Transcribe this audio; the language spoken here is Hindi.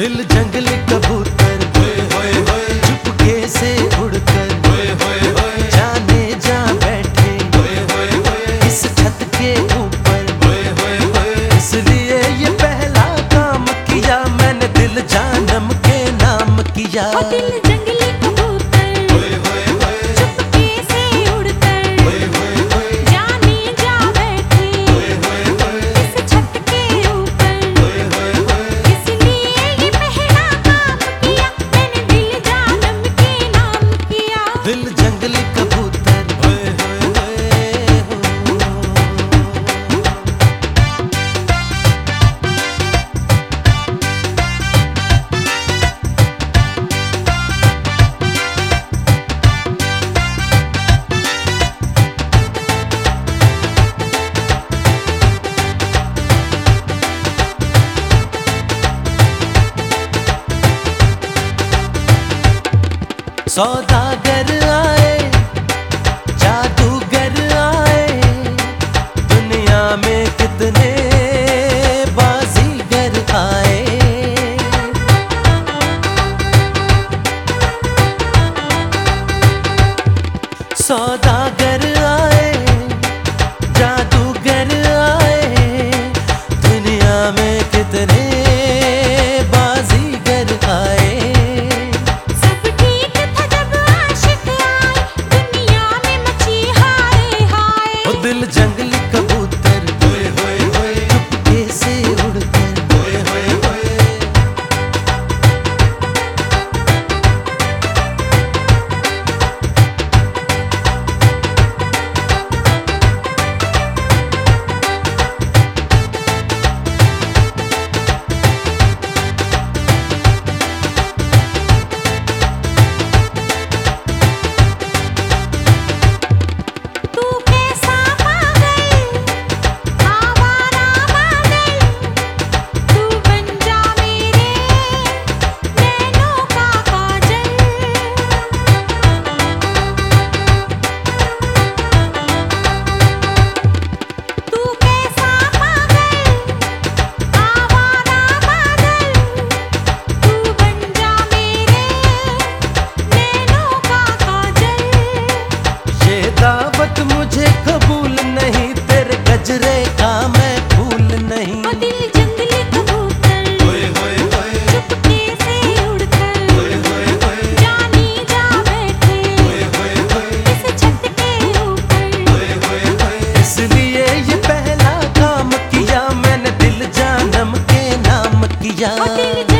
दिल जंगली कबूतर चुपके से उड़कर जाने जा बैठे इस छत के ऊपर। इसलिए ये पहला काम किया मैंने, दिल जानम के नाम किया। दिल जंगली कबूतर चुपके से उड़कर जाने जा बैठे इस छत के ऊपर। इसलिए ये पहला काम किया मैंने, दिल जानम के नाम किया। दिल जंगली कबूतर सौदागर आए, जादूगर आए, दुनिया में कितने बाजीगर आए। सौदागर आए, जादूगर आए, दुनिया में कितने बाजीगर आए। दिल जंगली कबूतर चुपके से उड़कर दावत मुझे कबूल नहीं, तेरे गजरे का मैं फूल नहीं। दिल जंगली कबूतर चुपके से उड़कर जाने जा बैठे इस छत के ऊपर। इसलिए ये पहला काम किया मैंने, दिल जानम के नाम किया।